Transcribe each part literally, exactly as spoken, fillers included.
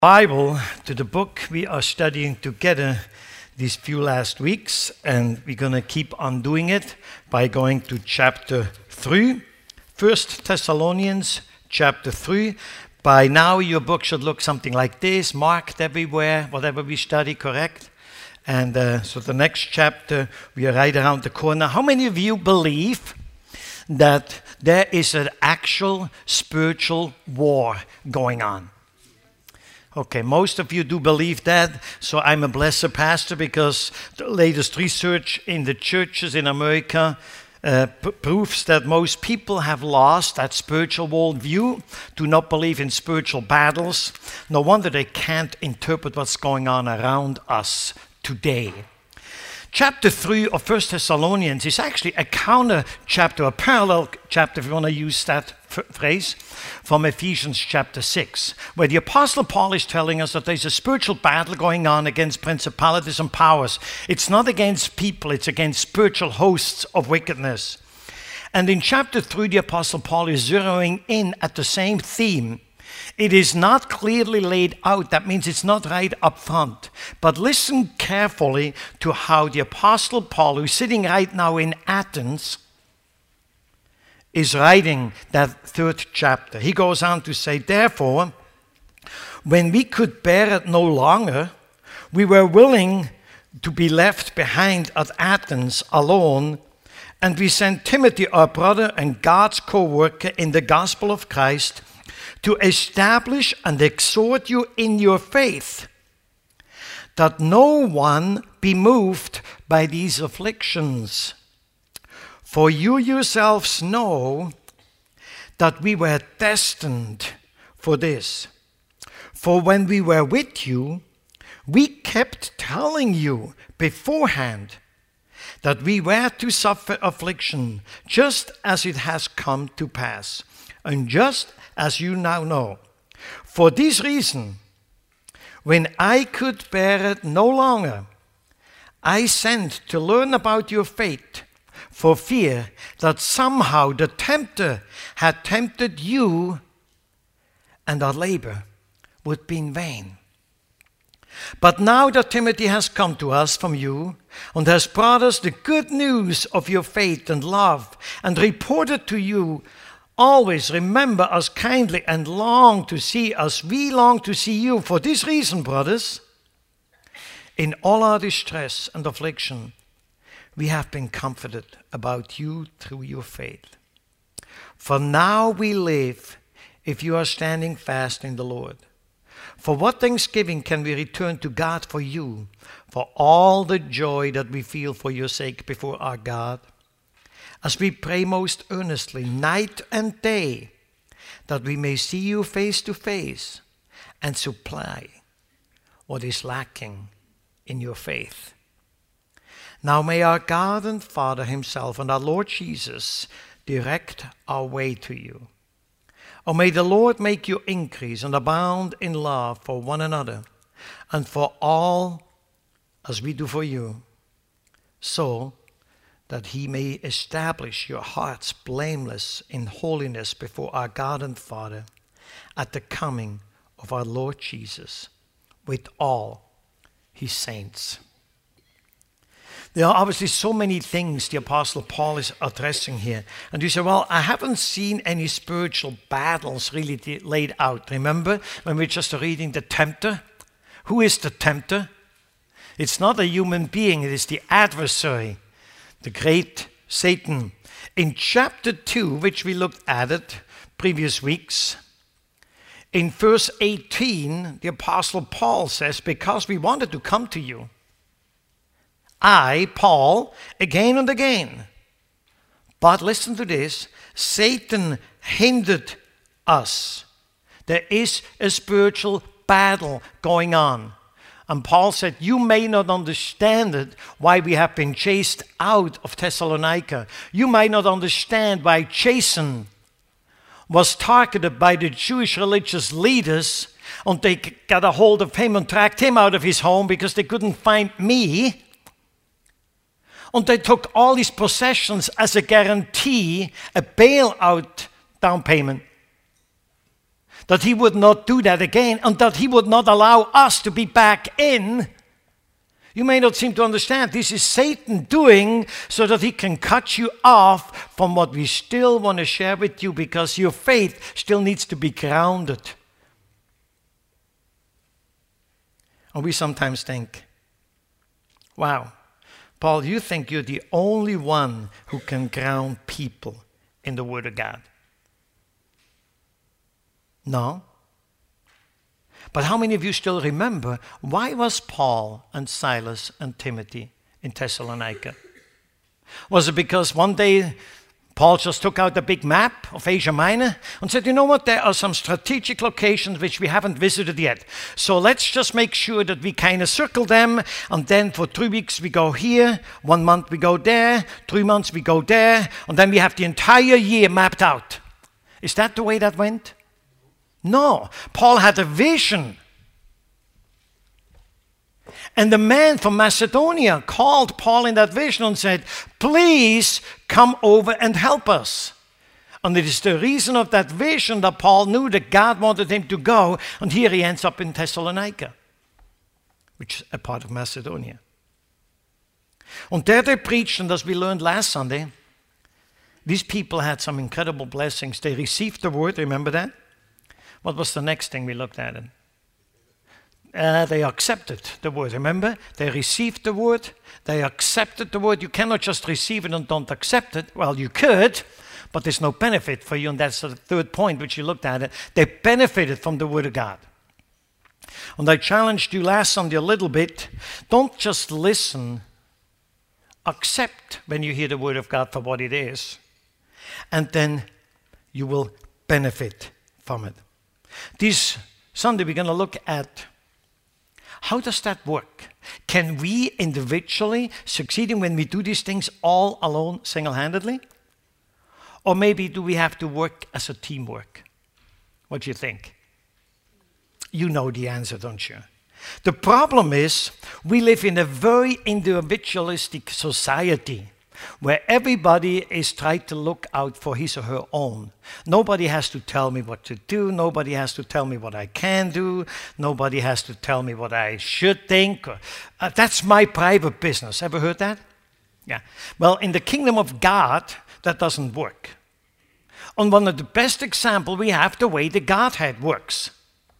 Bible to the book we are studying together these few last weeks, and we're going to keep on doing it by going to chapter three, First Thessalonians chapter three. By now your book should look something like this, marked everywhere, whatever we study, correct? And uh, so the next chapter, we are right around the corner. How many of you believe that there is an actual spiritual war going on? Okay, most of you do believe that, so I'm a blessed pastor because the latest research in the churches in America uh, p- proves that most people have lost that spiritual worldview, do not believe in spiritual battles. No wonder they can't interpret what's going on around us today. Chapter three of First Thessalonians is actually a counter chapter, a parallel chapter, if you want to use that f- phrase, from Ephesians chapter six, where the Apostle Paul is telling us that there's a spiritual battle going on against principalities and powers. It's not against people, it's against spiritual hosts of wickedness. And in chapter three, the Apostle Paul is zeroing in at the same theme. It is not clearly laid out. That means it's not right up front. But listen carefully to how the Apostle Paul, who's sitting right now in Athens, is writing that third chapter. He goes on to say, therefore, when we could bear it no longer, we were willing to be left behind at Athens alone, and we sent Timothy, our brother and God's co-worker in the gospel of Christ, to establish and exhort you in your faith, that no one be moved by these afflictions. For you yourselves know that we were destined for this. For when we were with you, we kept telling you beforehand that we were to suffer affliction, just as it has come to pass, and just as you now know. For this reason, when I could bear it no longer, I sent to learn about your faith, for fear that somehow the tempter had tempted you and our labor would be in vain. But now that Timothy has come to us from you and has brought us the good news of your faith and love and reported to you, always remember us kindly and long to see us. We long to see you. For this reason, brothers, in all our distress and affliction, we have been comforted about you through your faith. For now we live if you are standing fast in the Lord. For what thanksgiving can we return to God for you, for all the joy that we feel for your sake before our God? As we pray most earnestly, night and day, that we may see you face to face and supply what is lacking in your faith. Now may our God and Father himself and our Lord Jesus direct our way to you. Or may the Lord make you increase and abound in love for one another and for all as we do for you, so that he may establish your hearts blameless in holiness before our God and Father at the coming of our Lord Jesus with all his saints. There are obviously so many things the Apostle Paul is addressing here. And you say, well, I haven't seen any spiritual battles really laid out. Remember when we were just reading the tempter? Who is the tempter? It's not a human being, it is the adversary, the great Satan. In chapter two, which we looked at it previous weeks, in verse eighteen, the Apostle Paul says, because we wanted to come to you, I, Paul, again and again. But listen to this, Satan hindered us. There is a spiritual battle going on. And Paul said, you may not understand it, why we have been chased out of Thessalonica. You might not understand why Jason was targeted by the Jewish religious leaders, and they got a hold of him and tracked him out of his home because they couldn't find me. And they took all his possessions as a guarantee, a bailout down payment. that he would not do that again, and that he would not allow us to be back in. You may not seem to understand. This is Satan doing so that he can cut you off from what we still want to share with you, because your faith still needs to be grounded. And we sometimes think, wow, Paul, you think you're the only one who can ground people in the Word of God. No. But how many of you still remember, why was Paul and Silas and Timothy in Thessalonica? Was it because one day Paul just took out a big map of Asia Minor and said, you know what, there are some strategic locations which we haven't visited yet. So let's just make sure that we kind of circle them, and then for three weeks we go here, one month we go there, three months we go there, and then we have the entire year mapped out. Is that the way that went? No. Paul had a vision. And the man from Macedonia called Paul in that vision and said, please come over and help us. And it is the reason of that vision that Paul knew that God wanted him to go. And here he ends up in Thessalonica, which is a part of Macedonia. And there they preached, and as we learned last Sunday, these people had some incredible blessings. They received the word, remember that? What was the next thing we looked at? Uh, they accepted the word, remember? They received the word, they accepted the word. You cannot just receive it and don't accept it. Well, you could, but there's no benefit for you, and that's the third point which you looked at. It. They benefited from the word of God. And I challenged you last Sunday a little bit. Don't just listen. Accept when you hear the word of God for what it is. And then you will benefit from it. This Sunday we're going to look at how does that work? Can we individually succeed when we do these things all alone, single-handedly? Or maybe do we have to work as a teamwork? What do you think? You know the answer, don't you? The problem is we live in a very individualistic society where everybody is trying to look out for his or her own. Nobody has to tell me what to do. Nobody has to tell me what I can do. Nobody has to tell me what I should think. Uh, that's my private business. Ever heard that? Yeah. Well, in the kingdom of God, that doesn't work. On one of the best examples, we have the way the Godhead works.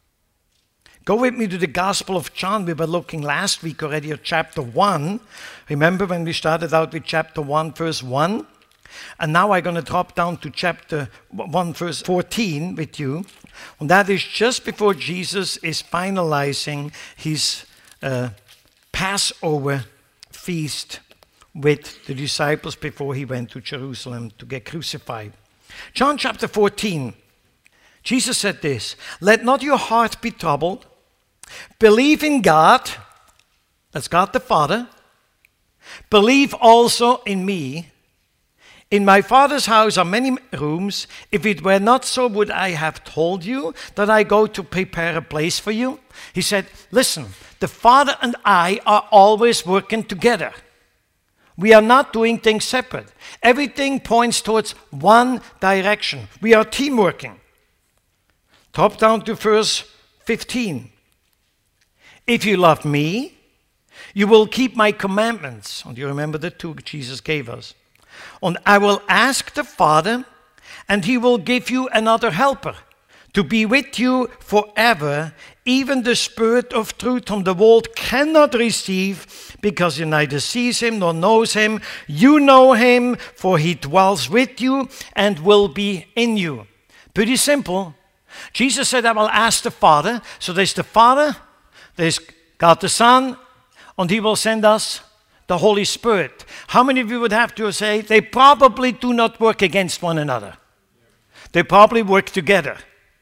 Go with me to the Gospel of John. We were looking last week already at chapter one. Remember when we started out with chapter one, verse one? And now I'm going to drop down to chapter one, verse fourteen with you. And that is just before Jesus is finalizing his uh, Passover feast with the disciples before he went to Jerusalem to get crucified. John chapter fourteen. Jesus said this, "Let not your heart be troubled. Believe in God," that's God the Father. "Believe also in me. In my Father's house are many rooms. If it were not so, would I have told you that I go to prepare a place for you?" He said, listen, the Father and I are always working together. We are not doing things separate. Everything points towards one direction. We are team working. Drop down to verse fifteen. "If you love me, you will keep my commandments." And you remember the two Jesus gave us. "And I will ask the Father, and he will give you another helper to be with you forever, even the Spirit of truth whom the world cannot receive, because it neither sees him nor knows him. You know him, for he dwells with you and will be in you." Pretty simple. Jesus said, "I will ask the Father." So there's the Father, there's God the Son, and he will send us the Holy Spirit. How many of you would have to say they probably do not work against one another? They probably work together.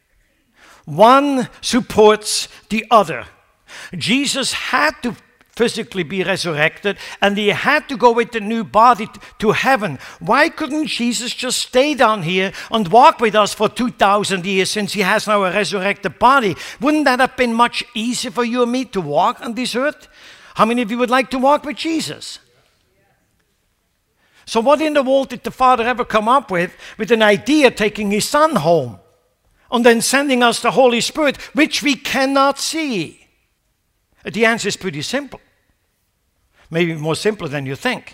One supports the other. Jesus had to physically be resurrected, and he had to go with the new body to heaven. Why couldn't Jesus just stay down here and walk with us for two thousand years, since he has now a resurrected body? Wouldn't that have been much easier for you and me to walk on this earth? How many of you would like to walk with Jesus? So what in the world did the Father ever come up with, with an idea taking his Son home? and then sending us the Holy Spirit, which we cannot see? The answer is pretty simple. Maybe more simple than you think.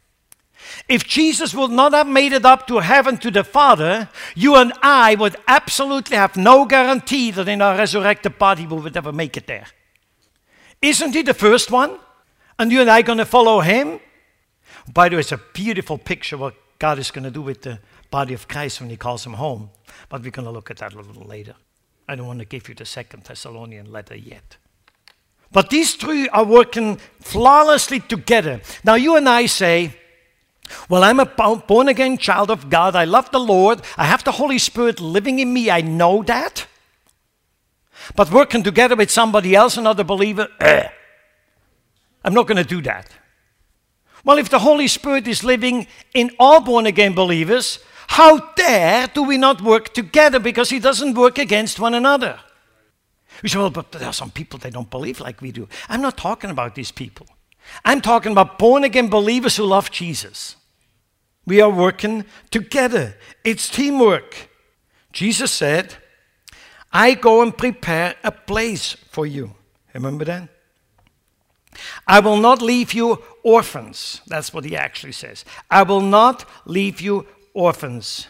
If Jesus would not have made it up to heaven to the Father, you and I would absolutely have no guarantee that in our resurrected body we would ever make it there. Isn't he the first one? And you and I are going to follow him? By the way, it's a beautiful picture what God is going to do with the body of Christ when he calls him home. But we're going to look at that a little later. I don't want to give you the second Thessalonian letter yet. But these three are working flawlessly together. Now you and I say, well, I'm a born-again child of God. I love the Lord. I have the Holy Spirit living in me. I know that. But working together with somebody else, another believer, eh, I'm not going to do that. Well, if the Holy Spirit is living in all born-again believers, how dare do we not work together? Because he doesn't work against one another. We say, well, but there are some people, they don't believe like we do. I'm not talking about these people. I'm talking about born-again believers who love Jesus. We are working together. It's teamwork. Jesus said, I go and prepare a place for you. Remember that? I will not leave you orphans. That's what he actually says. I will not leave you orphans.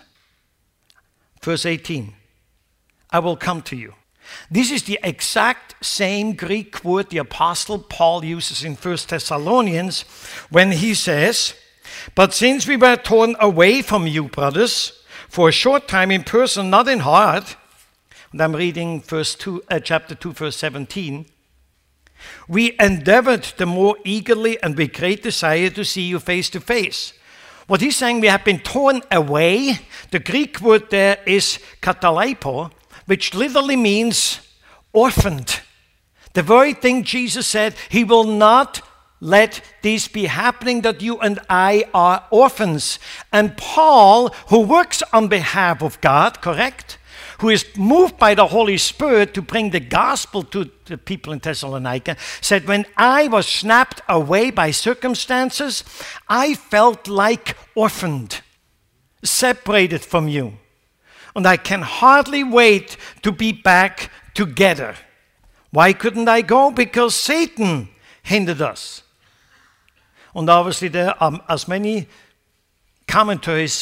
Verse eighteen. I will come to you. This is the exact same Greek word the Apostle Paul uses in First Thessalonians when he says, but since we were torn away from you, brothers, for a short time in person, not in heart, and I'm reading verse two, uh, chapter two, verse seventeen, we endeavored the more eagerly and with great desire to see you face to face. What he's saying, we have been torn away. The Greek word there is katalaipo, which literally means orphaned. The very thing Jesus said, he will not let this be happening, that you and I are orphans. And Paul, who works on behalf of God, correct? Who is moved by the Holy Spirit to bring the gospel to the people in Thessalonica, said, when I was snapped away by circumstances, I felt like orphaned, separated from you. And I can hardly wait to be back together. Why couldn't I go? Because Satan hindered us. And obviously there are as many commentaries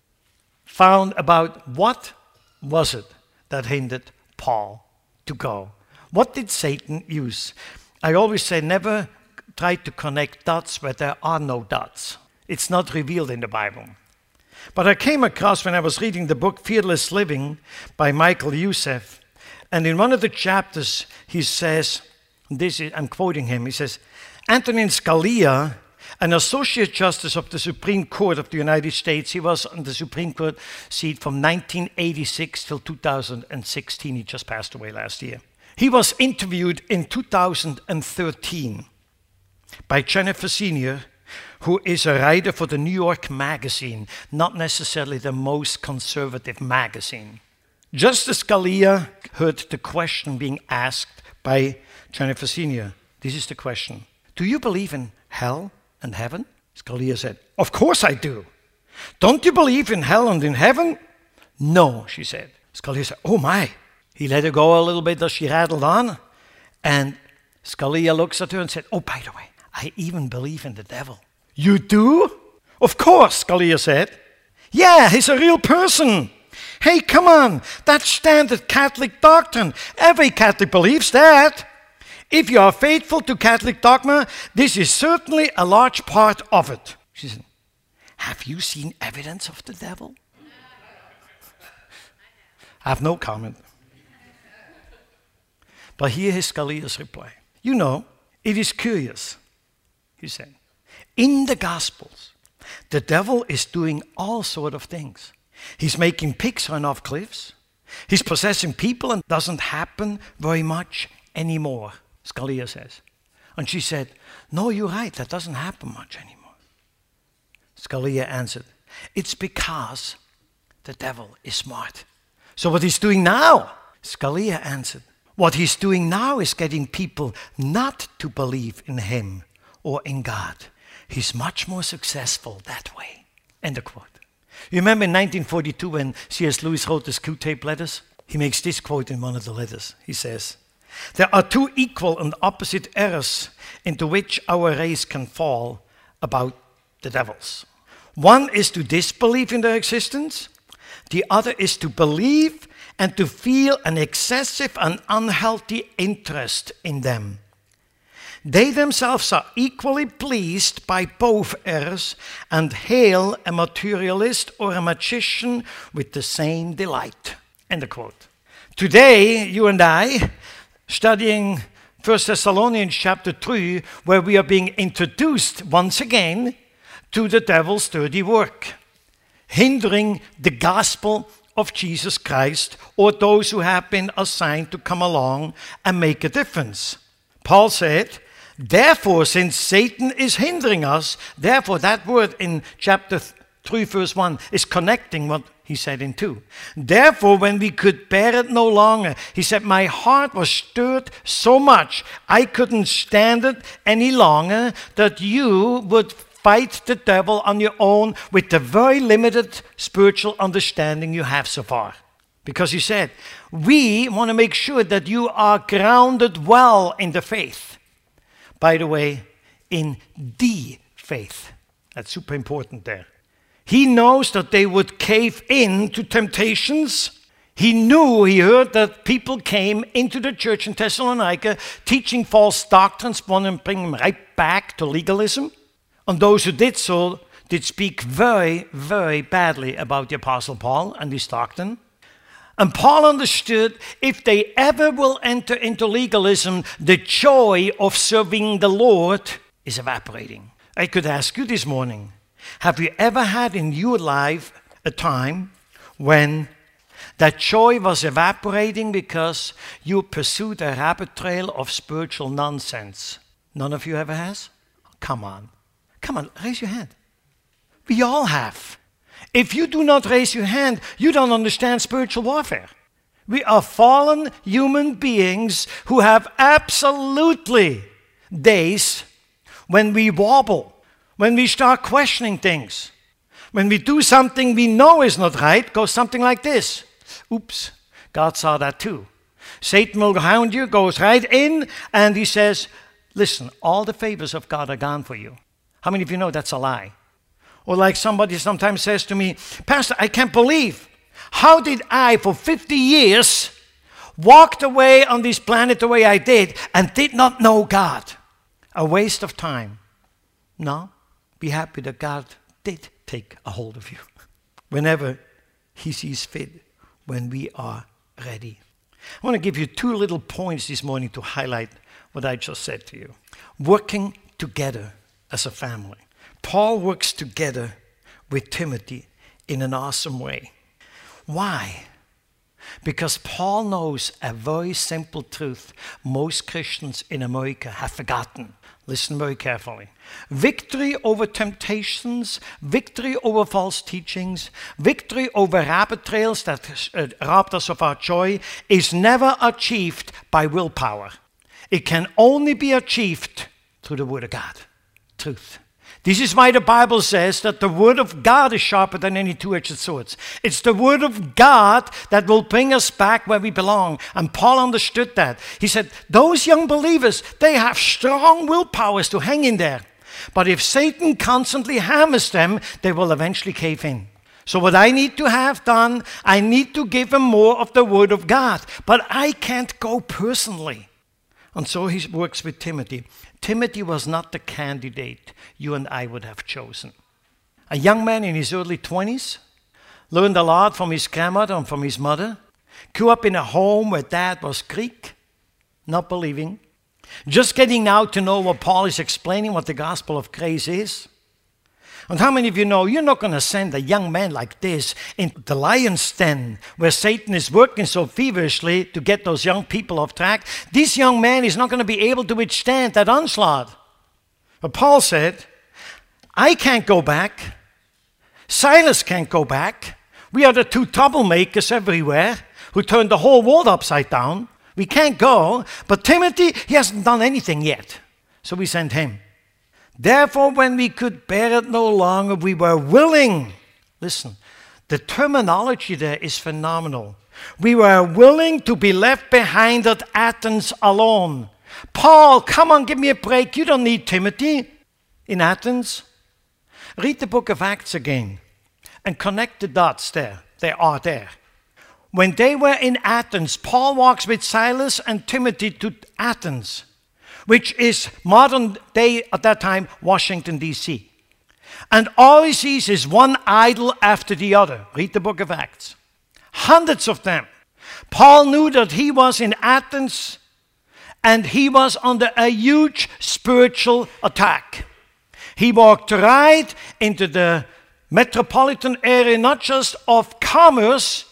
found about what was it that hindered Paul to go. What did Satan use? I always say never try to connect dots where there are no dots. It's not revealed in the Bible. But I came across when I was reading the book Fearless Living by Michael Youssef, and in one of the chapters he says, this is, I'm quoting him, he says, Antonin Scalia, an associate justice of the Supreme Court of the United States, he was on the Supreme Court seat from nineteen eighty-six till two thousand sixteen. He just passed away last year. He was interviewed in two thousand thirteen by Jennifer Senior, who is a writer for the New York Magazine, not necessarily the most conservative magazine. Justice Scalia heard the question being asked by Jennifer Senior. This is the question. Do you believe in hell and heaven? Scalia said, of course I do. Don't you believe in hell and in heaven? No, she said. Scalia said, oh my. He let her go a little bit as she rattled on. And Scalia looks at her and said, oh, by the way, I even believe in the devil. You do? Of course, Scalia said. Yeah, he's a real person. Hey, come on, that's standard Catholic doctrine. Every Catholic believes that. If you are faithful to Catholic dogma, this is certainly a large part of it. She said, have you seen evidence of the devil? I have no comment. But here is Scalia's reply. You know, it is curious, he said. In the Gospels, the devil is doing all sorts of things. He's making pigs run off cliffs. He's possessing people, and doesn't happen very much anymore, Scalia says. And she said, no, you're right, that doesn't happen much anymore. Scalia answered, it's because the devil is smart. So what he's doing now, Scalia answered, what he's doing now is getting people not to believe in him or in God. He's much more successful that way. End of quote. You remember in nineteen forty-two when C S Lewis wrote the Screw Tape Letters? He makes this quote in one of the letters. He says, "There are two equal and opposite errors into which our race can fall about the devils. One is to disbelieve in their existence. The other is to believe and to feel an excessive and unhealthy interest in them. They themselves are equally pleased by both errors and hail a materialist or a magician with the same delight." End of quote. Today, you and I, studying First Thessalonians chapter three, where we are being introduced once again to the devil's dirty work, hindering the gospel of Jesus Christ or those who have been assigned to come along and make a difference. Paul said, therefore, since Satan is hindering us, therefore that word in chapter three verse one is connecting what he said in two. Therefore, when we could bear it no longer, he said, my heart was stirred so much I couldn't stand it any longer, that you would fight the devil on your own with the very limited spiritual understanding you have so far. Because he said, we want to make sure that you are grounded well in the faith. By the way, in the faith. That's super important there. He knows that they would cave in to temptations. He knew, he heard that people came into the church in Thessalonica teaching false doctrines, wanting to bring them right back to legalism. And those who did so did speak very, very badly about the Apostle Paul and his doctrine. And Paul understood if they ever will enter into legalism, the joy of serving the Lord is evaporating. I could ask you this morning, have you ever had in your life a time when that joy was evaporating because you pursued a rabbit trail of spiritual nonsense? None of you ever has? Come on. Come on, raise your hand. We all have. If you do not raise your hand, you don't understand spiritual warfare. We are fallen human beings who have absolutely days when we wobble, when we start questioning things. When we do something we know is not right, goes something like this. Oops, God saw that too. Satan will hound you, goes right in, and he says, listen, all the favors of God are gone for you. How many of you know that's a lie? Or like somebody sometimes says to me, Pastor, I can't believe, how did I for fifty years walked away on this planet the way I did and did not know God? A waste of time. No, be happy that God did take a hold of you whenever he sees fit, when we are ready. I want to give you two little points this morning to highlight what I just said to you. Working together as a family. Paul works together with Timothy in an awesome way. Why? Because Paul knows a very simple truth most Christians in America have forgotten. Listen very carefully. Victory over temptations, victory over false teachings, victory over rabbit trails that uh, robbed us of our joy is never achieved by willpower. It can only be achieved through the Word of God. Truth. This is why the Bible says that the Word of God is sharper than any two-edged sword. It's the Word of God that will bring us back where we belong. And Paul understood that. He said, those young believers, they have strong willpowers to hang in there. But if Satan constantly hammers them, they will eventually cave in. So what I need to have done, I need to give them more of the Word of God. But I can't go personally. And so he works with Timothy. Timothy was not the candidate you and I would have chosen. A young man in his early twenties, learned a lot from his grandmother and from his mother, grew up in a home where dad was Greek, not believing, just getting now to know what Paul is explaining, what the gospel of grace is. And how many of you know you're not going to send a young man like this into the lion's den where Satan is working so feverishly to get those young people off track? This young man is not going to be able to withstand that onslaught. But Paul said, I can't go back. Silas can't go back. We are the two troublemakers everywhere who turned the whole world upside down. We can't go. But Timothy, he hasn't done anything yet. So we sent him. Therefore, when we could bear it no longer, we were willing. Listen, the terminology there is phenomenal. we were willing to be left behind at Athens alone. Paul, come on, give me a break. You don't need Timothy in Athens. Read the book of Acts again and connect the dots there. They are there. When they were in Athens, Paul walks with Silas and Timothy to Athens, which is modern day at that time Washington, D C And all he sees is one idol after the other. Read the book of Acts. Hundreds of them. Paul knew that he was in Athens and he was under a huge spiritual attack. He walked right into the metropolitan area, not just of commerce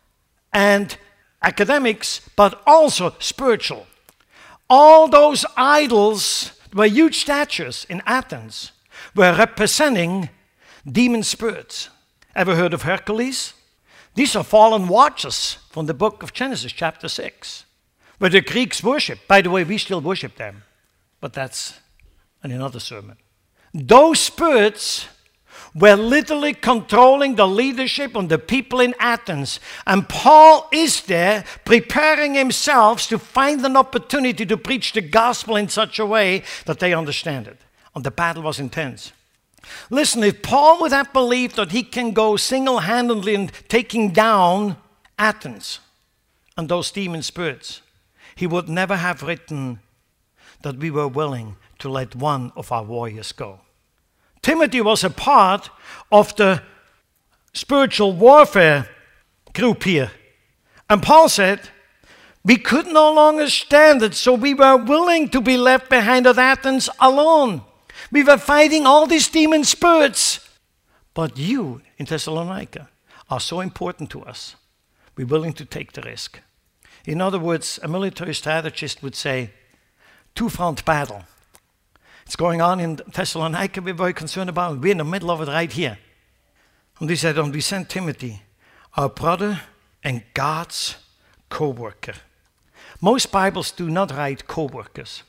and academics, but also spiritual. All those idols were huge statues in Athens, were representing demon spirits. Ever heard of Hercules? These are fallen watchers from the book of Genesis, chapter six, where the Greeks worship. By the way, we still worship them, but that's in another sermon. Those spirits were literally controlling the leadership on the people in Athens. And Paul is there preparing himself to find an opportunity to preach the gospel in such a way that they understand it. And the battle was intense. Listen, if Paul would have believed that he can go single-handedly in taking down Athens and those demon spirits, he would never have written that we were willing to let one of our warriors go. Timothy was a part of the spiritual warfare group here. And Paul said, we could no longer stand it, so we were willing to be left behind at Athens alone. We were fighting all these demon spirits. But you in Thessalonica are so important to us. We're willing to take the risk. In other words, a military strategist would say, two-front battle. It's going on in Thessalonica. We're very concerned about it. We're in the middle of it right here. And he said, and we sent Timothy, our brother and God's co-worker. Most Bibles do not write co-workers.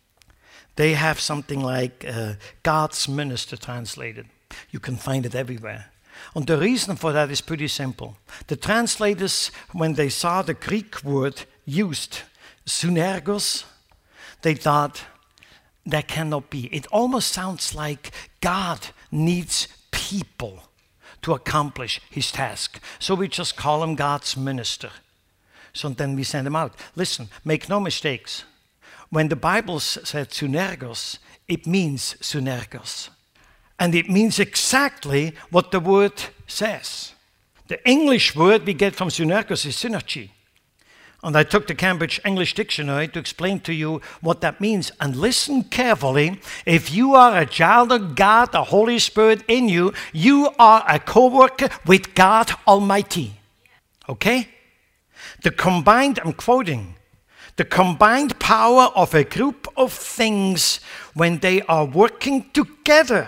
They have something like uh, God's minister translated. You can find it everywhere. And the reason for that is pretty simple. The translators, when they saw the Greek word used, synergos, they thought, that cannot be. It almost sounds like God needs people to accomplish his task. So we just call him God's minister. So then we send him out. Listen, make no mistakes. When the Bible said synergos, it means synergos. And it means exactly what the word says. The English word we get from synergos is synergy. And I took the Cambridge English Dictionary to explain to you what that means. And listen carefully. If you are a child of God, the Holy Spirit in you, you are a co-worker with God Almighty. Okay? The combined, I'm quoting, the combined power of a group of things when they are working together,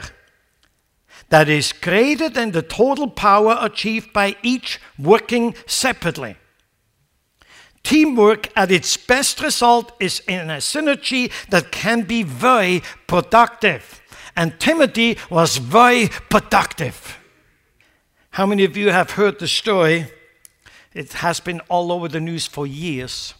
that is greater than the total power achieved by each working separately. Teamwork at its best result is in a synergy that can be very productive. And Timothy was very productive. How many of you have heard the story? It has been all over the news for years.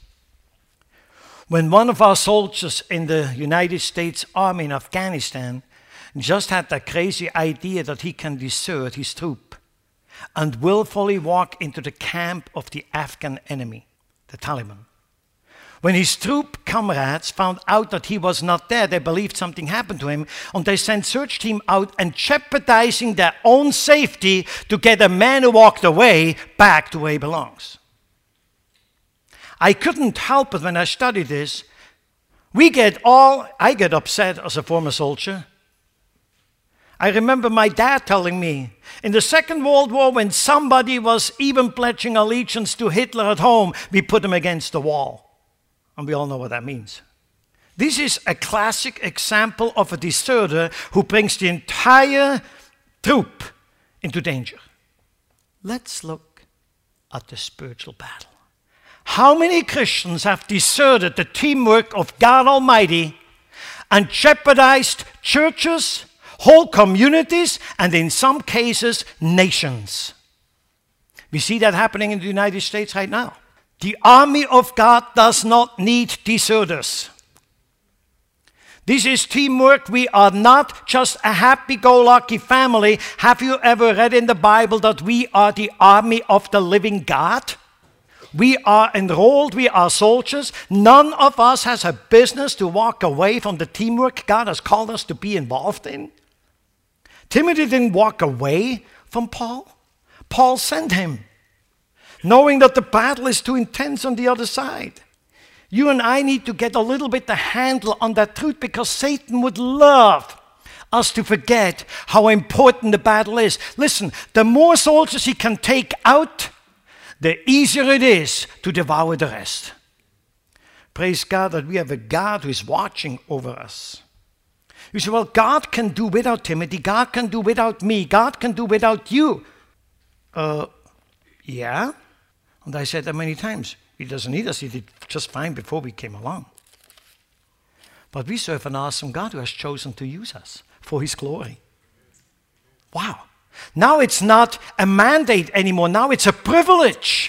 When one of our soldiers in the United States Army in Afghanistan just had that crazy idea that he can desert his troop and willfully walk into the camp of the Afghan enemy, the Taliban. When his troop comrades found out that he was not there, they believed something happened to him, and they sent search team out and jeopardizing their own safety to get a man who walked away back to where he belongs. I couldn't help it when I studied this. We get all, I get upset as a former soldier. I remember my dad telling me, in the Second World War, when somebody was even pledging allegiance to Hitler at home, we put him against the wall. And we all know what that means. This is a classic example of a deserter who brings the entire troop into danger. Let's look at the spiritual battle. How many Christians have deserted the teamwork of God Almighty and jeopardized churches, whole communities, and in some cases, nations? We see that happening in the United States right now. The army of God does not need deserters. This is teamwork. We are not just a happy-go-lucky family. Have you ever read in the Bible that we are the army of the living God? We are enrolled. We are soldiers. None of us has a business to walk away from the teamwork God has called us to be involved in. Timothy didn't walk away from Paul. Paul sent him, knowing that the battle is too intense on the other side. You and I need to get a little bit the handle on that truth, because Satan would love us to forget how important the battle is. Listen, the more soldiers he can take out, the easier it is to devour the rest. Praise God that we have a God who is watching over us. You say, well, God can do without Timothy. God can do without me. God can do without you. Uh, yeah. And I said that many times. He doesn't need us. He did just fine before we came along. But we serve an awesome God who has chosen to use us for his glory. Wow. Now it's not a mandate anymore. Now it's a privilege.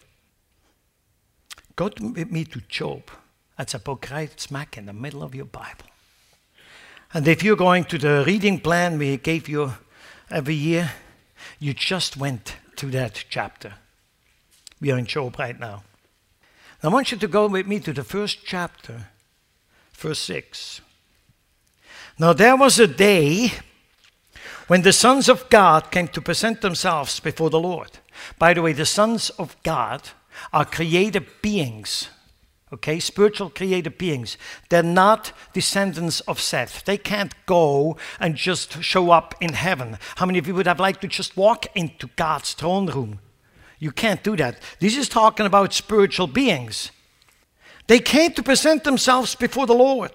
Go to, with me to Job. That's a book right smack in the middle of your Bible. And if you're going to the reading plan we gave you every year, you just went to that chapter. We are in Job right now. I want you to go with me to the first chapter, verse six. Now there was a day when the sons of God came to present themselves before the Lord. By the way, the sons of God are created beings, okay, spiritual created beings. They're not descendants of Seth. They can't go and just show up in heaven. How many of you would have liked to just walk into God's throne room? You can't do that. This is talking about spiritual beings. They came to present themselves before the Lord.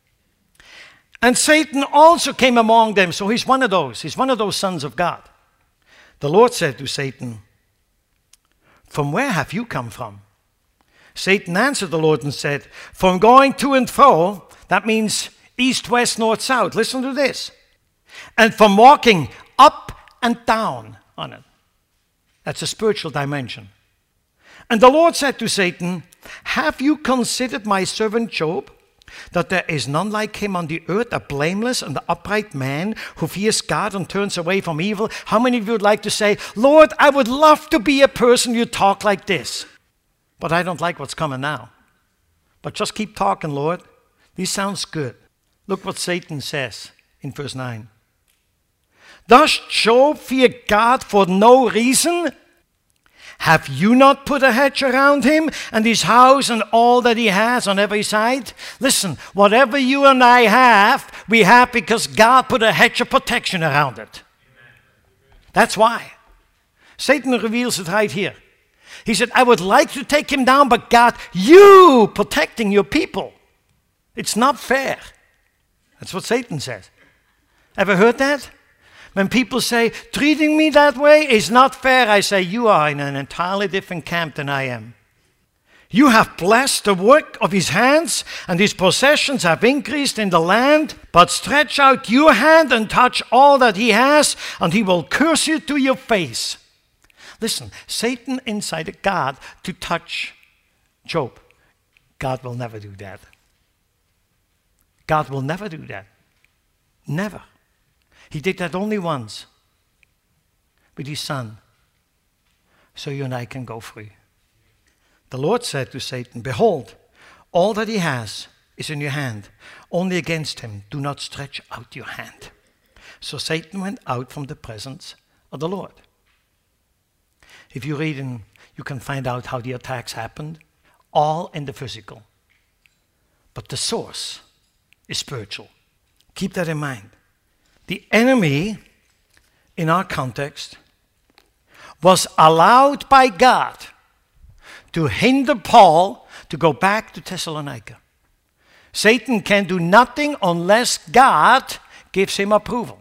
And Satan also came among them. So he's one of those. He's one of those sons of God. The Lord said to Satan, "From where have you come from?" Satan answered the Lord and said, "From going to and fro," that means east, west, north, south. Listen to this. "And from walking up and down on it." That's a spiritual dimension. And the Lord said to Satan, "Have you considered my servant Job, that there is none like him on the earth, a blameless and upright man who fears God and turns away from evil?" How many of you would like to say, "Lord, I would love to be a person you talk like this, but I don't like what's coming now. But just keep talking, Lord. This sounds good." Look what Satan says in verse nine. "Does Job fear God for no reason? Have you not put a hedge around him and his house and all that he has on every side?" Listen, whatever you and I have, we have because God put a hedge of protection around it. That's why. Satan reveals it right here. He said, "I would like to take him down, but God, you protecting your people. It's not fair." That's what Satan says. Ever heard that? When people say, "Treating me that way is not fair," I say, you are in an entirely different camp than I am. You have blessed the work of his hands, and his possessions have increased in the land. But stretch out your hand and touch all that he has, and he will curse you to your face. Listen, Satan incited God to touch Job. God will never do that. God will never do that. Never. He did that only once with his son, so you and I can go free. The Lord said to Satan, "Behold, all that he has is in your hand. Only against him do not stretch out your hand." So Satan went out from the presence of the Lord. If you read in, you can find out how the attacks happened, all in the physical. But the source is spiritual. Keep that in mind. The enemy, in our context, was allowed by God to hinder Paul to go back to Thessalonica. Satan can do nothing unless God gives him approval.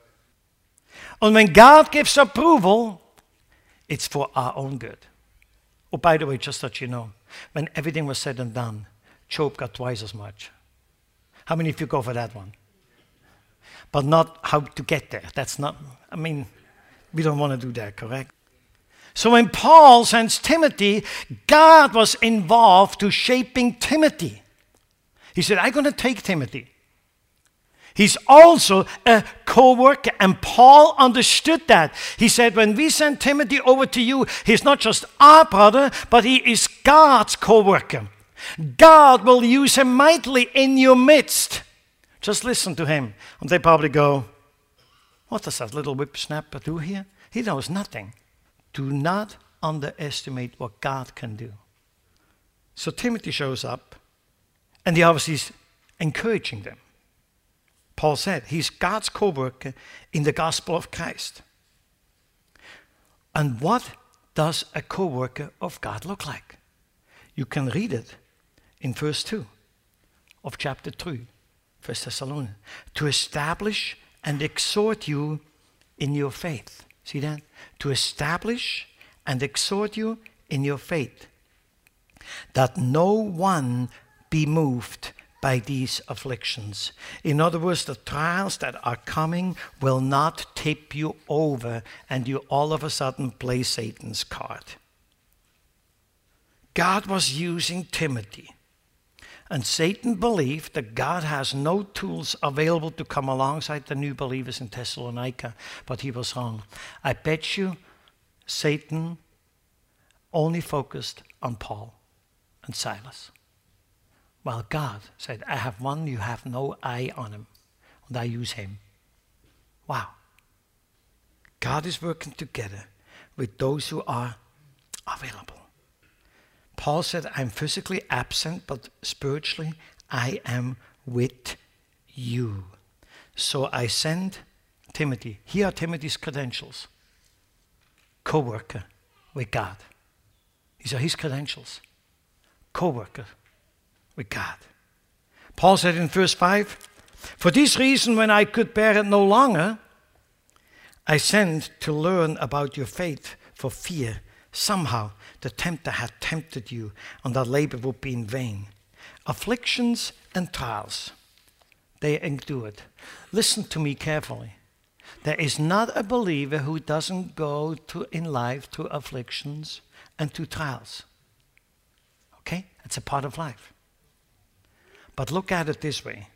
And when God gives approval, it's for our own good. Oh, by the way, just that you know, when everything was said and done, Job got twice as much. How many of you go for that one? But not how to get there. That's not, I mean, we don't want to do that, correct? So when Paul sends Timothy, God was involved to shaping Timothy. He said, I'm going to take Timothy. He's also a co-worker, and Paul understood that. He said, when we send Timothy over to you, he's not just our brother, but he is God's co-worker. God will use him mightily in your midst. Just listen to him. And they probably go, what does that little whippersnapper do here? He knows nothing. Do not underestimate what God can do. So Timothy shows up, and he obviously is encouraging them. Paul said he's God's co-worker in the gospel of Christ. And what does a co-worker of God look like? You can read it in verse two of chapter three, First Thessalonians. To establish and exhort you in your faith. See that? To establish and exhort you in your faith. That no one be moved by these afflictions. In other words, the trials that are coming will not tip you over and you all of a sudden play Satan's card. God was using Timothy, and Satan believed that God has no tools available to come alongside the new believers in Thessalonica, but he was wrong. I bet you Satan only focused on Paul and Silas. While God said, I have one, you have no eye on him, and I use him. Wow. God is working together with those who are available. Paul said, I'm physically absent, but spiritually I am with you. So I send Timothy. Here are Timothy's credentials. Co-worker with God. These are his credentials. Co-worker with God. Paul said in verse five, for this reason, when I could bear it no longer, I sent to learn about your faith for fear somehow the tempter had tempted you and that labor would be in vain. Afflictions and trials, they endured. Listen to me carefully. There is not a believer who doesn't go to in life to afflictions and to trials. Okay? It's a part of life. But look at it this way.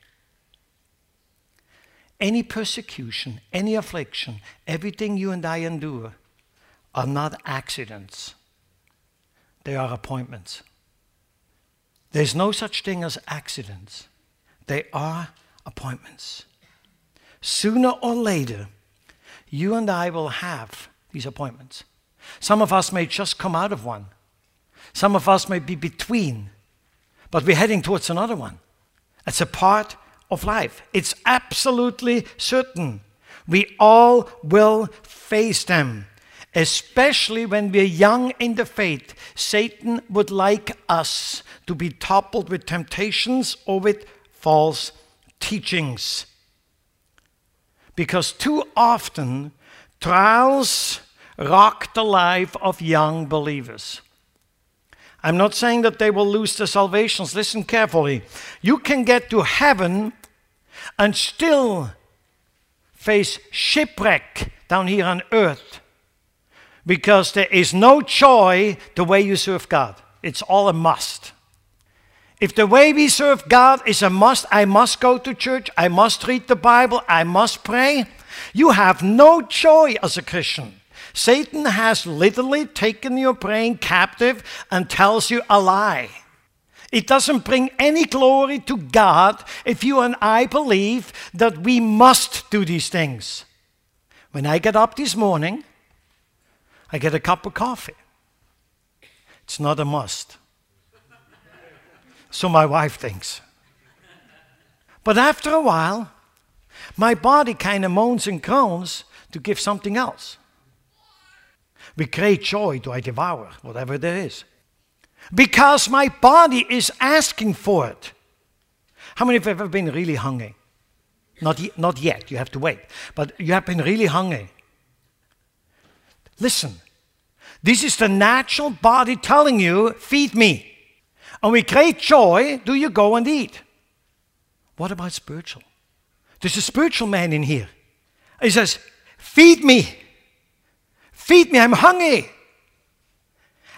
Any persecution, any affliction, everything you and I endure are not accidents. They are appointments. There's no such thing as accidents. They are appointments. Sooner or later, you and I will have these appointments. Some of us may just come out of one. Some of us may be between, but we're heading towards another one. It's a part of life. It's absolutely certain. We all will face them, especially when we're young in the faith. Satan would like us to be toppled with temptations or with false teachings. Because too often, trials rock the life of young believers. I'm not saying that they will lose their salvations. Listen carefully. You can get to heaven and still face shipwreck down here on earth because there is no joy the way you serve God. It's all a must. If the way we serve God is a must, I must go to church, I must read the Bible, I must pray, you have no joy as a Christian. Satan has literally taken your brain captive and tells you a lie. It doesn't bring any glory to God if you and I believe that we must do these things. When I get up this morning, I get a cup of coffee. It's not a must. So my wife thinks. But after a while, my body kind of moans and groans to give something else. With great joy do I devour whatever there is. Because my body is asking for it. How many of you have ever been really hungry? Not, y- not yet, you have to wait. But you have been really hungry. Listen, this is the natural body telling you, feed me. And with great joy, do you go and eat? What about spiritual? There's a spiritual man in here. He says, feed me. Feed me, I'm hungry.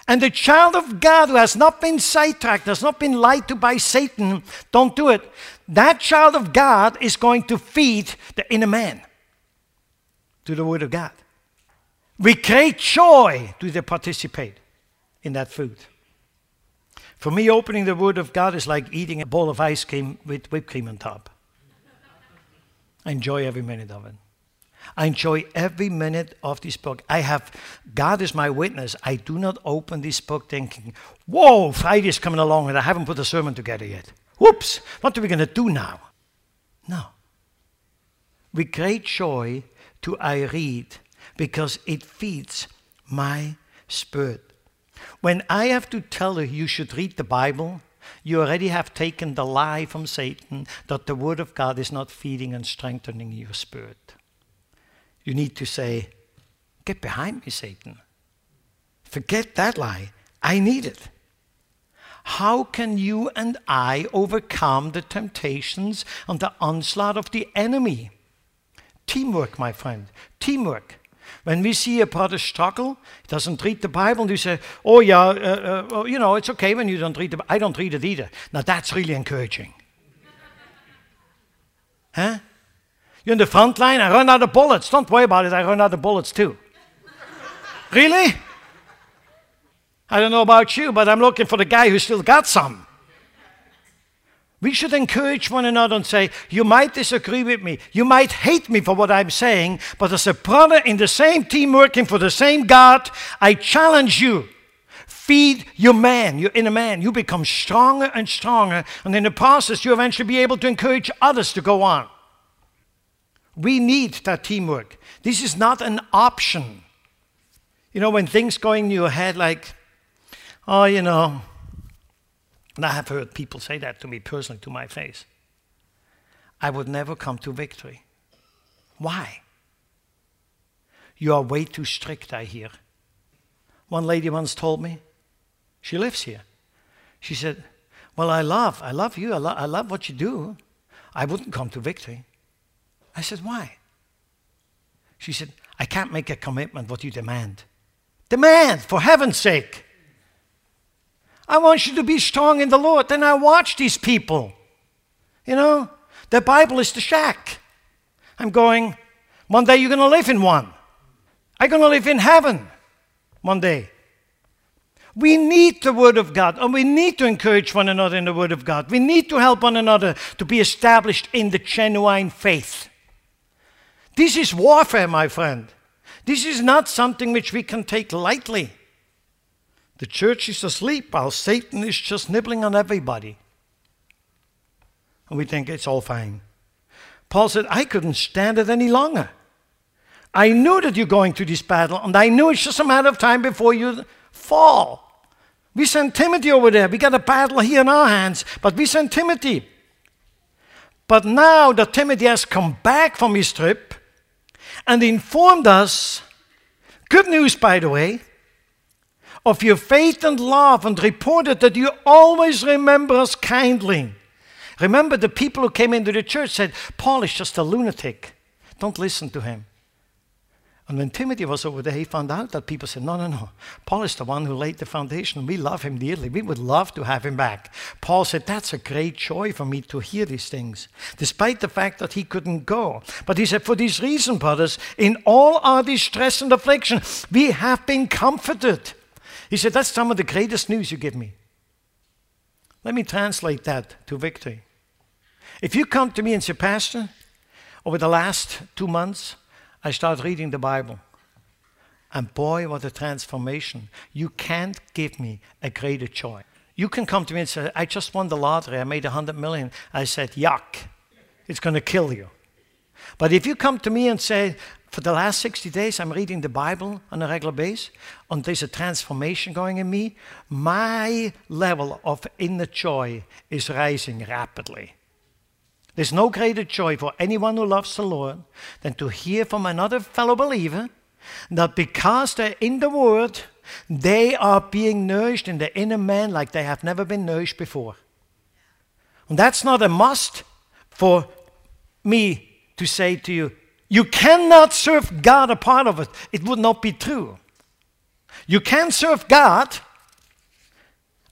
And the child of God who has not been sidetracked, has not been lied to by Satan, don't do it. That child of God is going to feed the inner man to the Word of God. With great joy do they participate in that food. For me, opening the Word of God is like eating a bowl of ice cream with whipped cream on top. I enjoy every minute of it. I enjoy every minute of this book. I have, God is my witness. I do not open this book thinking, whoa, Friday's coming along and I haven't put a sermon together yet. Whoops, what are we going to do now? No. With great joy do I read because it feeds my spirit. When I have to tell you you should read the Bible, you already have taken the lie from Satan that the Word of God is not feeding and strengthening your spirit. You need to say, get behind me, Satan. Forget that lie. I need it. How can you and I overcome the temptations and the onslaught of the enemy? Teamwork, my friend. Teamwork. When we see a brother struggle, he doesn't read the Bible, and you say, oh yeah, uh, uh, you know, it's okay when you don't read the Bible. I don't read it either. Now that's really encouraging. Huh? You're in the front line, I run out of bullets. Don't worry about it, I run out of bullets too. Really? I don't know about you, but I'm looking for the guy who still got some. We should encourage one another and say, you might disagree with me, you might hate me for what I'm saying, but as a brother in the same team working for the same God, I challenge you. Feed your man, your inner man. You become stronger and stronger, and in the process, you eventually be able to encourage others to go on. We need that teamwork. This is not an option. You know, when things going in your head like, oh, you know, and I have heard people say that to me personally, to my face. I would never come to victory. Why? You are way too strict, I hear. One lady once told me, she lives here. She said, well, I love, I love you, I, lo- I love what you do. I wouldn't come to victory. I said, why? She said, I can't make a commitment what you demand. Demand, for heaven's sake. I want you to be strong in the Lord. Then I watch these people. You know, the Bible is the shack. I'm going, one day you're going to live in one. I'm going to live in heaven one day. We need the Word of God, and we need to encourage one another in the Word of God. We need to help one another to be established in the genuine faith. This is warfare, my friend. This is not something which we can take lightly. The church is asleep while Satan is just nibbling on everybody. And we think it's all fine. Paul said, I couldn't stand it any longer. I knew that you're going through this battle, and I knew it's just a matter of time before you fall. We sent Timothy over there. We got a battle here in our hands, but we sent Timothy. But now that Timothy has come back from his trip and informed us, good news by the way, of your faith and love, and reported that you always remember us kindly. Remember, the people who came into the church said, Paul is just a lunatic. Don't listen to him. And when Timothy was over there, he found out that people said, no, no, no. Paul is the one who laid the foundation. We love him dearly. We would love to have him back. Paul said, that's a great joy for me to hear these things, despite the fact that he couldn't go. But he said, for this reason, brothers, in all our distress and affliction, we have been comforted. He said, that's some of the greatest news you give me. Let me translate that to victory. If you come to me and say, Pastor, over the last two months, I started reading the Bible. And boy, what a transformation. You can't give me a greater joy. You can come to me and say, I just won the lottery. I made a hundred million. I said, yuck. It's going to kill you. But if you come to me and say, for the last sixty days, I'm reading the Bible on a regular basis, and there's a transformation going in me, my level of inner joy is rising rapidly. There's no greater joy for anyone who loves the Lord than to hear from another fellow believer that because they're in the Word, they are being nourished in the inner man like they have never been nourished before. And that's not a must for me to say to you, you cannot serve God a part of it. It would not be true. You can serve God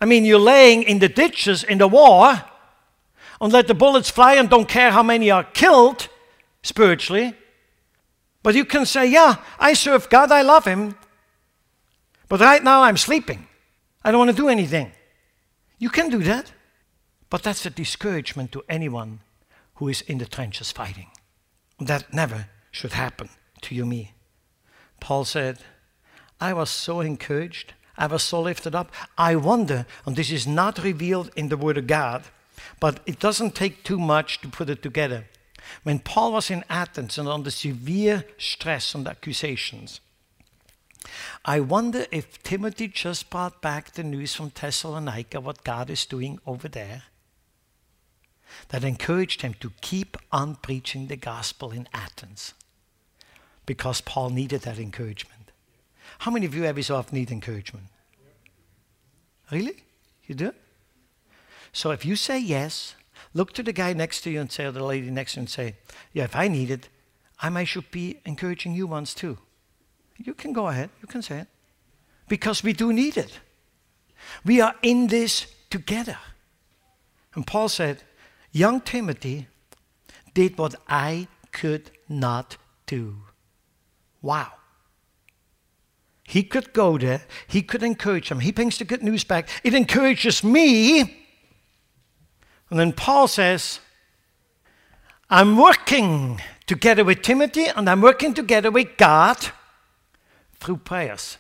I mean, you're laying in the ditches in the war and let the bullets fly and don't care how many are killed spiritually. But you can say, yeah, I serve God, I love Him. But right now I'm sleeping. I don't want to do anything. You can do that. But that's a discouragement to anyone who is in the trenches fighting. That never should happen to you, me. Paul said, I was so encouraged. I was so lifted up. I wonder, and this is not revealed in the Word of God, but it doesn't take too much to put it together. When Paul was in Athens and under severe stress and accusations, I wonder if Timothy just brought back the news from Thessalonica, what God is doing over there, that encouraged him to keep on preaching the gospel in Athens, because Paul needed that encouragement. How many of you every so often need encouragement? Really? You do? So if you say yes, look to the guy next to you and say, or the lady next to you and say, yeah, if I need it, I might should be encouraging you once too. You can go ahead, you can say it. Because we do need it. We are in this together. And Paul said, young Timothy did what I could not do. Wow. He could go there, he could encourage him. He brings the good news back. It encourages me. And then Paul says, I'm working together with Timothy and I'm working together with God through prayers.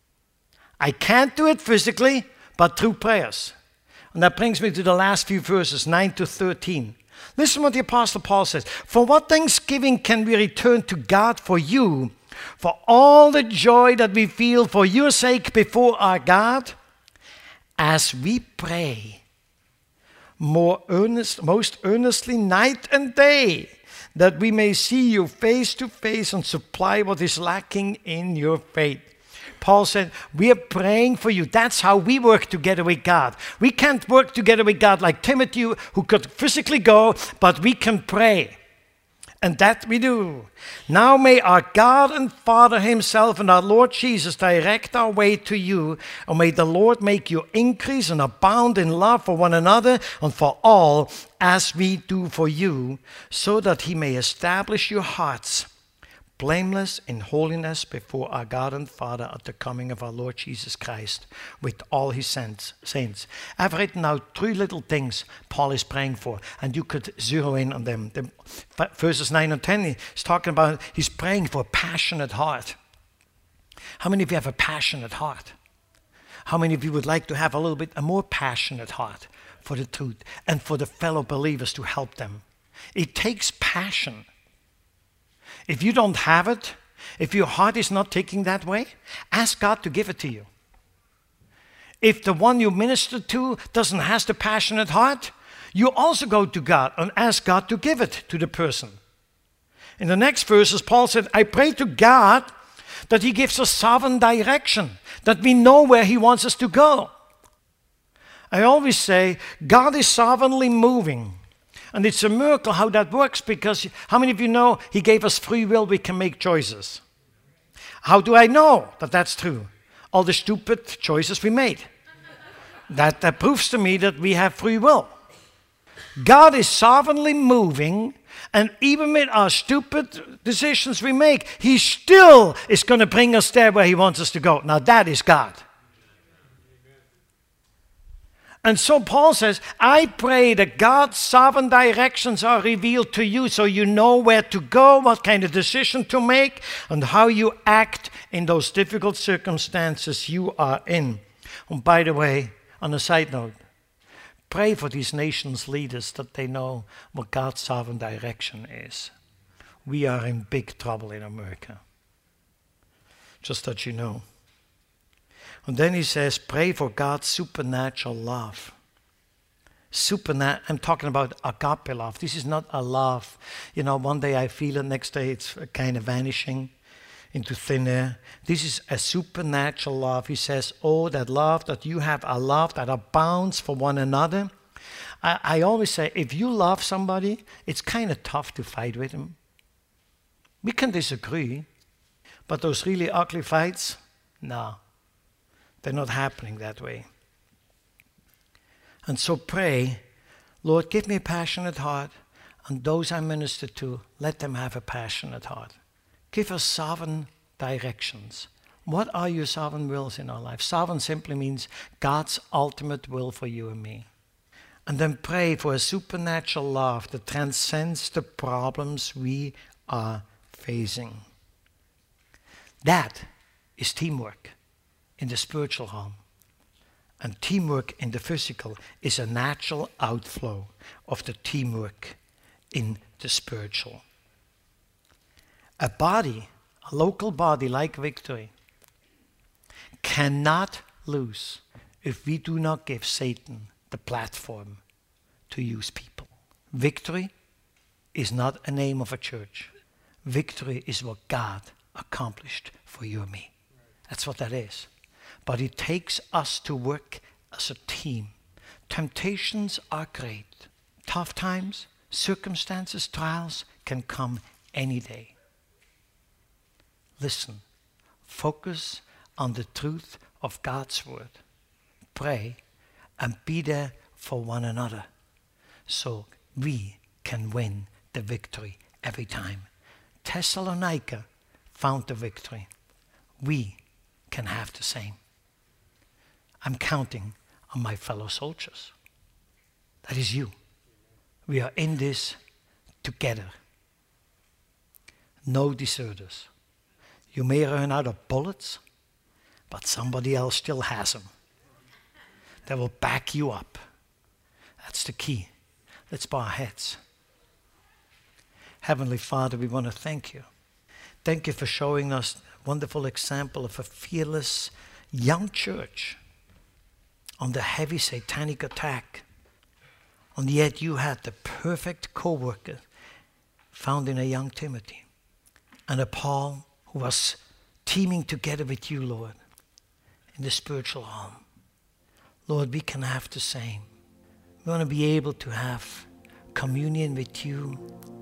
I can't do it physically, but through prayers. And that brings me to the last few verses, nine to thirteen. Listen what the Apostle Paul says. For what thanksgiving can we return to God for you, for all the joy that we feel for your sake before our God, as we pray more earnest, most earnestly night and day, that we may see you face to face and supply what is lacking in your faith. Paul said, we are praying for you. That's how we work together with God. We can't work together with God like Timothy, who could physically go, but we can pray. And that we do. Now may our God and Father Himself and our Lord Jesus direct our way to you, and may the Lord make you increase and abound in love for one another and for all, as we do for you, so that He may establish your hearts blameless in holiness before our God and Father at the coming of our Lord Jesus Christ with all His saints. I've written out three little things Paul is praying for, and you could zero in on them. The verses nine and ten, he's talking about, he's praying for a passionate heart. How many of you have a passionate heart? How many of you would like to have a little bit a more passionate heart for the truth and for the fellow believers to help them? It takes passion. If you don't have it, if your heart is not taking that way, ask God to give it to you. If the one you minister to doesn't have the passionate heart, you also go to God and ask God to give it to the person. In the next verses, Paul said, I pray to God that He gives us sovereign direction, that we know where He wants us to go. I always say, God is sovereignly moving. And it's a miracle how that works, because how many of you know He gave us free will, we can make choices? How do I know that that's true? All the stupid choices we made. That, that proves to me that we have free will. God is sovereignly moving, and even with our stupid decisions we make, He still is going to bring us there where He wants us to go. Now that is God. And so Paul says, I pray that God's sovereign directions are revealed to you so you know where to go, what kind of decision to make, and how you act in those difficult circumstances you are in. And by the way, on a side note, pray for these nations' leaders that they know what God's sovereign direction is. We are in big trouble in America. Just that you know. And then he says, pray for God's supernatural love. Supernat- I'm talking about agape love. This is not a love. You know, one day I feel it, next day it's kind of vanishing into thin air. This is a supernatural love. He says, oh, that love that you have, a love that abounds for one another. I, I always say, if you love somebody, it's kind of tough to fight with them. We can disagree, but those really ugly fights, no. They're not happening that way. And so pray, Lord, give me a passionate heart, and those I minister to, let them have a passionate heart. Give us sovereign directions. What are your sovereign wills in our life? Sovereign simply means God's ultimate will for you and me. And then pray for a supernatural love that transcends the problems we are facing. That is teamwork in the spiritual realm. And teamwork in the physical is a natural outflow of the teamwork in the spiritual. A body, a local body like Victory, cannot lose if we do not give Satan the platform to use people. Victory is not a name of a church. Victory is what God accomplished for you and me. That's what that is. But it takes us to work as a team. Temptations are great. Tough times, circumstances, trials can come any day. Listen, focus on the truth of God's word. Pray and be there for one another so we can win the victory every time. Thessalonica found the victory. We can have the same. I'm counting on my fellow soldiers. That is you. We are in this together. No deserters. You may run out of bullets, but somebody else still has them. They will back you up. That's the key. Let's bow our heads. Heavenly Father, we want to thank you. Thank you for showing us a wonderful example of a fearless young church on the heavy satanic attack. And yet you had the perfect co-worker found in a young Timothy and a Paul who was teaming together with you, Lord, in the spiritual realm. Lord, we can have the same. We want to be able to have communion with you,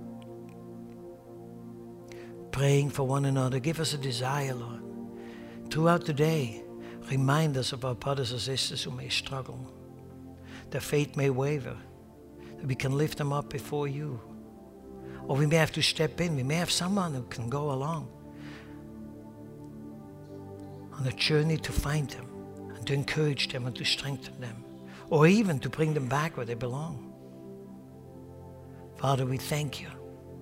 praying for one another. Give us a desire, Lord. Throughout the day, remind us of our brothers and sisters who may struggle. Their faith may waver. That we can lift them up before you. Or we may have to step in. We may have someone who can go along on a journey to find them and to encourage them and to strengthen them. Or even to bring them back where they belong. Father, we thank you.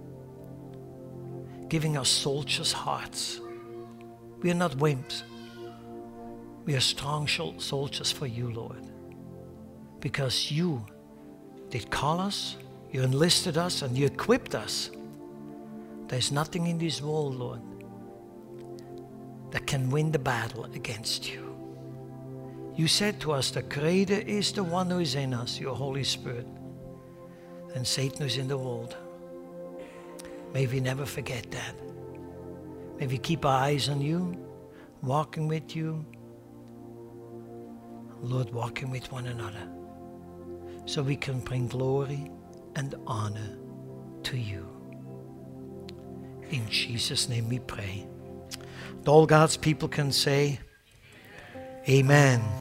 Giving us soldiers' hearts. We are not wimps. We are strong soldiers for you, Lord. Because you did call us, you enlisted us, and you equipped us. There's nothing in this world, Lord, that can win the battle against you. You said to us, the greater is the one who is in us, your Holy Spirit, than Satan who is in the world. May we never forget that. May we keep our eyes on you, walking with you, Lord, walking with one another, so we can bring glory and honor to you. In Jesus' name we pray. And all God's people can say, Amen.